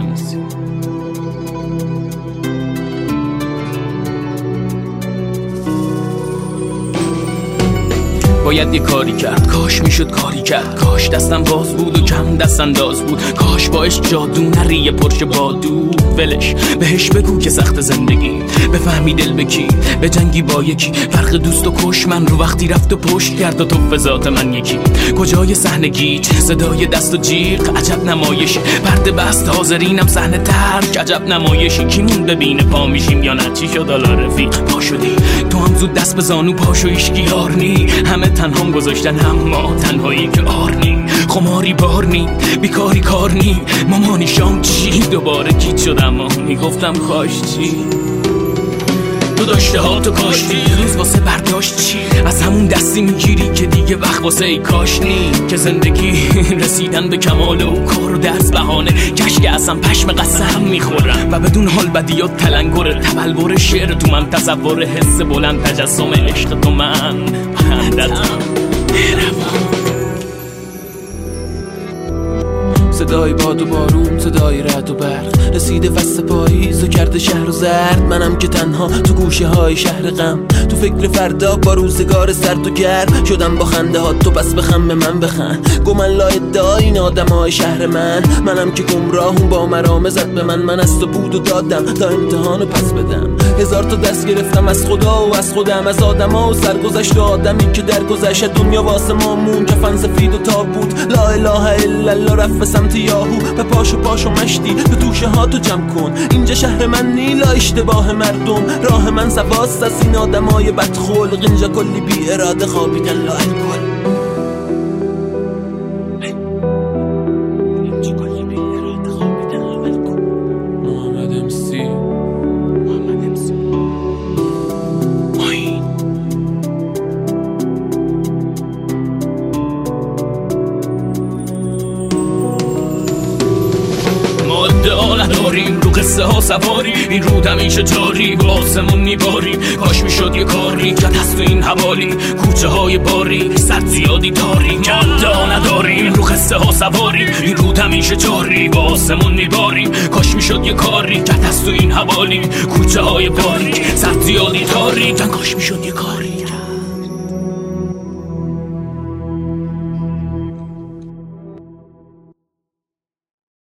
نیستی. باید یه کاری کرد، کاش میشد کاری کرد، کاش دستم باز بود و کم دست انداز بود، کاش باش جادو نری پرش بادو. ولش بهش بگو که سخت زندگی، بفهمی دل بکی به جنگی با یکی، فرق دوست و کش من رو وقتی رفت و پشت کرد و تو ذات من یکی. کجای صحنه گیج، صدای دست و جیغ، عجب نمایشی، پرده بست حاضرینم صحنه ترک، عجب نمایشی. کیمون ببینه پا میشیم یا نه، چی شد حالا رفیق پا شدی تو هم زود دست به زانو پاشو ایشکی یارنی، همه تنهام گذاشتن اما تنهایی که آرنی، خماری بارنی بیکاری کارنی، مامانی شام چی دوباره گیت شد اما میگفتم کاش چی. تو داشته ها تو کاشتی روز واسه برداشت چی، از همون دستی میگیری که دیگه وقت واسه ای کاش نی، که زندگی رسیدن به کمال و کار و درس بهانه، کش که اصلا پشم قسم میخورم و بدون حال بدیات تلنگره، تبلور شعر تو من تصور حس بلند، تجسم عشق تو من بندتم صدای باد و بارون، صدای رعد و برق، رسیده فصل پاییز و کرده شهر و زرد. منم که تنها تو گوشه های شهر غم، تو فکر فردا با روزگار سرد و گرم، شدم با خنده ها تو بس بخم به من بخند، گمن لا ادعا این آدم های شهر منم که گمراهون با مرامه زد به من از تو بود و دادم تا امتحانو پس بدم. هزار تا دست گرفتم از خدا و از خودم، از آدم ها و سرگذشت و آدمی که درگذشت، دنیا واسه ما مون کفن سفید و تابوت، لا اله الا الله رفت به سمت یاهو، به پاشو مشتی به توشه ها تو جمع کن، اینجا شهر من نیلا اشتباه مردم، راه من سواست از این آدمای بدخلق، اینجا کلی بی اراده خوابیدن لا الکل. نداریم رو قصه ها سواری، این رود همیشه جاری با آسمون میباری، کاش میشد یه کاری که هست تو این حوالی، کوچه های باری سرد زیادی داری، مدعا نداریم رو قصه ها سواری، این رود همیشه جاری با آسمون میباریم، کاش میشد یه کاری که هست تو این حوالی، کوچه های باری سرد زیادی داری، کاش میشد یه کاری